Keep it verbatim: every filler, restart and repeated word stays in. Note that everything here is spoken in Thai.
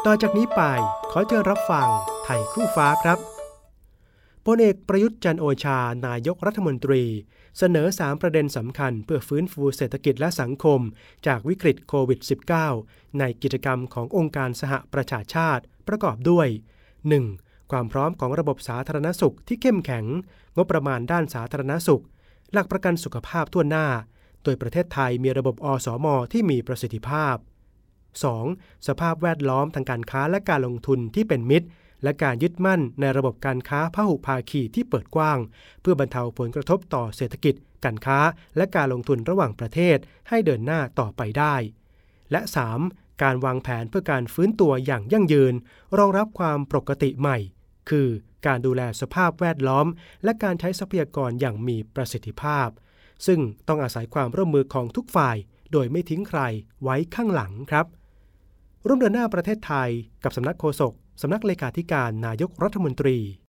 ต่อจากนี้ไปขอเชิญรับฟังไทยคู่ฟ้าครับพลเอกประยุทธ์จันทร์โอชานายกรัฐมนตรีเสนอสามประเด็นสำคัญเพื่อฟื้นฟูเศรษฐกิจและสังคมจากวิกฤตโควิด สิบเก้า ในกิจกรรมขององค์การสหประชาชาติประกอบด้วย หนึ่ง. ความพร้อมของระบบสาธารณสุขที่เข้มแข็งงบประมาณด้านสาธารณสุขหลักประกันสุขภาพทั่วหน้าโดยประเทศไทยมีระบบอสม.ที่มีประสิทธิภาพ สอง. สภาพแวดล้อมทางการค้าและการลงทุนที่เป็นมิตรและการยึดมั่นในระบบการค้าพหุภาคีที่เปิดกว้างเพื่อบรรเทาผลกระทบต่อเศรษฐกิจการค้าและการลงทุนระหว่างประเทศให้เดินหน้าต่อไปได้และ สาม. การวางแผนเพื่อการฟื้นตัวอย่างยั่งยืนรองรับความปกติใหม่คือการดูแลสภาพแวดล้อมและการใช้ทรัพยากรอย่างมีประสิทธิภาพซึ่งต้องอาศัยความร่วมมือของทุกฝ่ายโดยไม่ทิ้งใครไว้ข้างหลังครับร่วมเดินหน้าประเทศไทยกับสำนักโฆษกสำนักเลขาธิการนายกรัฐมนตรี